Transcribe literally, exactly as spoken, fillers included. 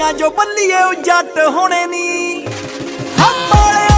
ਪਾਈਆਂ ਜੋ ਬੱਲੀਏ ਉਹ ਜੱਟ ਹੋਣੇ ਨੀ। ਹਾਂ ਪਾਲੇ